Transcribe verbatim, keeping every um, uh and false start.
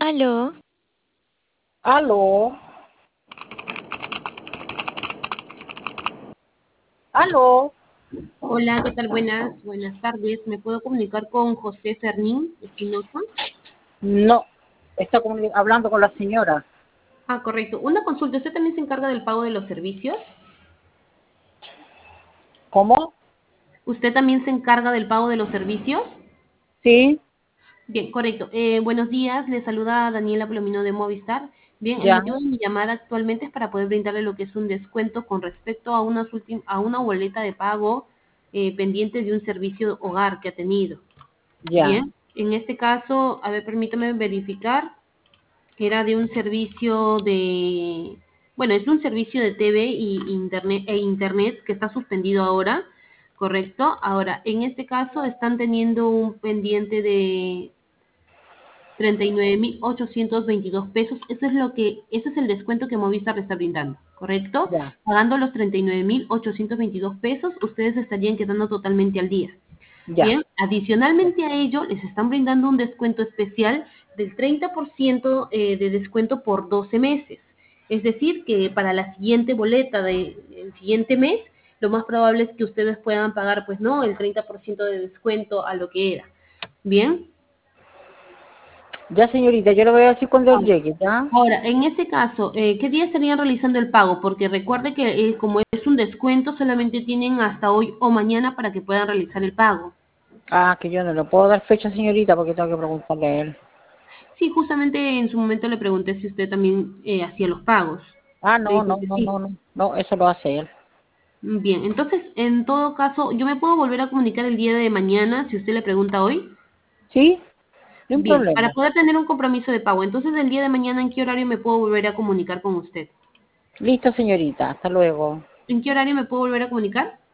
Aló, Aló, aló. Hola, ¿qué tal? Buenas, buenas tardes. ¿Me puedo comunicar con José Fermín Espinosa? No, está comuni- hablando con la señora. Ah, correcto. Una consulta. ¿Usted también se encarga del pago de los servicios? ¿Cómo? ¿Usted también se encarga del pago de los servicios? Sí, Bien, correcto. Eh, buenos días. Le saluda Daniela Plomino de Movistar. Bien, el ya, motivo de mi llamada actualmente es para poder brindarle lo que es un descuento con respecto a, unas ultim- a una boleta de pago eh, pendiente de un servicio hogar que ha tenido. ya, Bien, en este caso, a ver, permítame verificar. Era de un servicio de, bueno, es un servicio de T V y internet, e internet que está suspendido ahora, ¿correcto? Ahora, en este caso están teniendo un pendiente de treinta y nueve mil ochocientos veintidós pesos. Eso es lo que, ese es el descuento que Movistar le está brindando, ¿correcto? ya, Pagando los treinta y nueve mil ochocientos veintidós pesos, ustedes estarían quedando totalmente al día. ya, Bien, adicionalmente a ello, les están brindando un descuento especial del treinta por ciento eh, de descuento por doce meses. Es decir, que para la siguiente boleta del siguiente mes, lo más probable es que ustedes puedan pagar, pues no, el treinta por ciento de descuento a lo que era. Bien. ya, señorita, yo le voy a decir cuando él llegue, ¿ya? Ahora, en ese caso, eh, ¿qué día estarían realizando el pago? Porque recuerde que eh, como es un descuento, solamente tienen hasta hoy o mañana para que puedan realizar el pago. Ah, que yo no le puedo dar fecha, señorita, porque tengo que preguntarle a él. Sí, justamente en su momento le pregunté si usted también eh, hacía los pagos. Ah, Me no, dijo no, que no, sí. no, no, no, eso lo hace él. Bien, entonces, en todo caso, yo me puedo volver a comunicar el día de mañana si usted le pregunta hoy. ¿Sí? Ni un Bien, para problema. poder tener un compromiso de pago. Entonces, el día de mañana, ¿en qué horario me puedo volver a comunicar con usted? Listo, señorita, hasta luego. ¿En qué horario me puedo volver a comunicar?